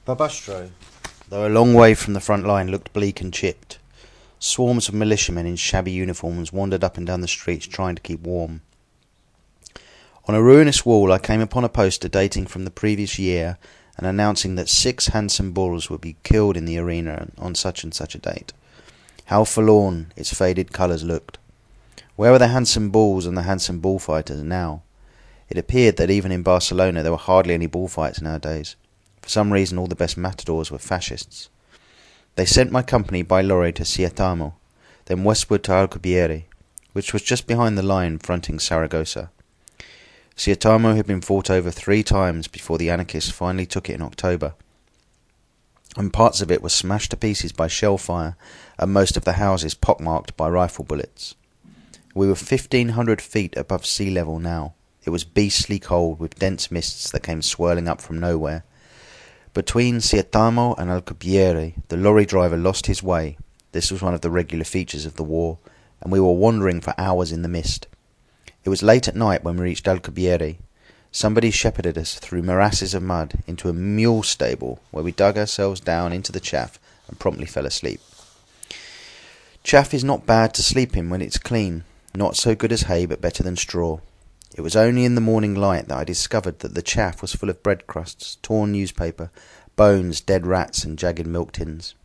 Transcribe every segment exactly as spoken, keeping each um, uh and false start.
Barbastro, though a long way from the front line, looked bleak and chipped. Swarms of militiamen in shabby uniforms wandered up and down the streets trying to keep warm. On a ruinous wall I came upon a poster dating from the previous year and announcing that six handsome bulls would be killed in the arena on such and such a date. How forlorn its faded colours looked. Where were the handsome bulls and the handsome bullfighters now? It appeared that even in Barcelona there were hardly any bullfights nowadays. For some reason all the best matadors were fascists. They sent my company by lorry to Sietamo, then westward to Alcubierre, which was just behind the line fronting Saragossa. Sietamo had been fought over three times before the anarchists finally took it in October, and parts of it were smashed to pieces by shell fire and most of the houses pockmarked by rifle bullets. We were fifteen hundred feet above sea level now. It was beastly cold, with dense mists that came swirling up from nowhere. Between Sietamo and Alcubierre, the lorry driver lost his way. This was one of the regular features of the war, and we were wandering for hours in the mist. It was late at night when we reached Alcubierre. Somebody shepherded us through morasses of mud into a mule stable, where we dug ourselves down into the chaff and promptly fell asleep. Chaff is not bad to sleep in when it's clean, not so good as hay but better than straw. It was only in the morning light that I discovered that the chaff was full of bread crusts, torn newspaper, bones, dead rats and jagged milk tins.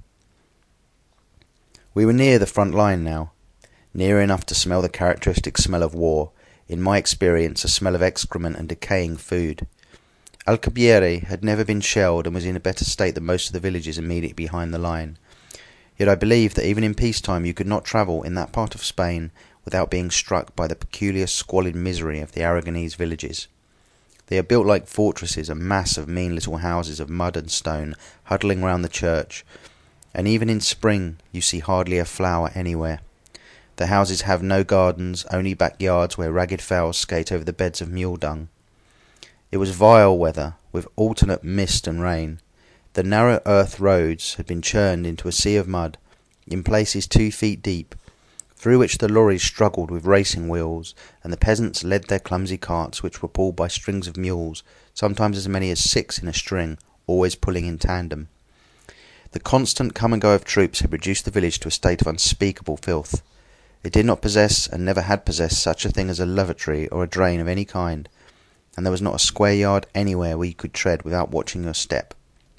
We were near the front line now, near enough to smell the characteristic smell of war, in my experience a smell of excrement and decaying food. Alcubierre had never been shelled and was in a better state than most of the villages immediately behind the line. Yet I believe that even in peacetime you could not travel in that part of Spain without being struck by the peculiar squalid misery of the Aragonese villages. They are built like fortresses, a mass of mean little houses of mud and stone huddling round the church, and even in spring you see hardly a flower anywhere. The houses have no gardens, only backyards where ragged fowls skate over the beds of mule dung. It was vile weather, with alternate mist and rain. The narrow earth roads had been churned into a sea of mud, in places two feet deep, through which the lorries struggled with racing wheels, and the peasants led their clumsy carts, which were pulled by strings of mules, sometimes as many as six in a string, always pulling in tandem. The constant come and go of troops had reduced the village to a state of unspeakable filth. It did not possess, and never had possessed, such a thing as a lavatory or a drain of any kind, and there was not a square yard anywhere where you could tread without watching your step.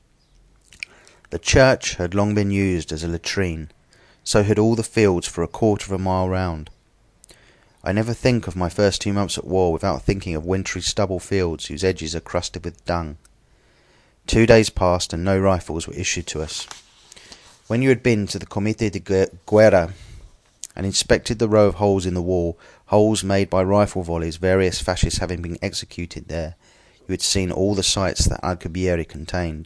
The church had long been used as a latrine, so had all the fields for a quarter of a mile round. I never think of my first two months at war without thinking of wintry stubble fields whose edges are crusted with dung. Two days passed and no rifles were issued to us. When you had been to the Comité de Guerra and inspected the row of holes in the wall, holes made by rifle volleys, various fascists having been executed there, you had seen all the sights that Alcubierre contained.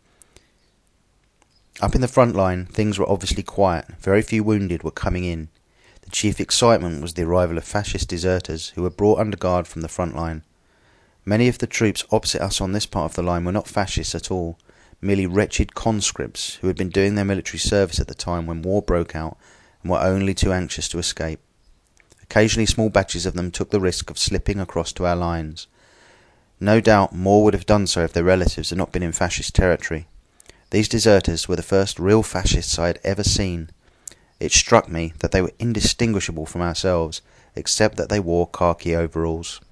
Up in the front line, things were obviously quiet. Very few wounded were coming in. The chief excitement was the arrival of fascist deserters who were brought under guard from the front line. Many of the troops opposite us on this part of the line were not fascists at all, merely wretched conscripts who had been doing their military service at the time when war broke out and were only too anxious to escape. Occasionally small batches of them took the risk of slipping across to our lines. No doubt more would have done so if their relatives had not been in fascist territory. These deserters were the first real fascists I had ever seen. It struck me that they were indistinguishable from ourselves, except that they wore khaki overalls.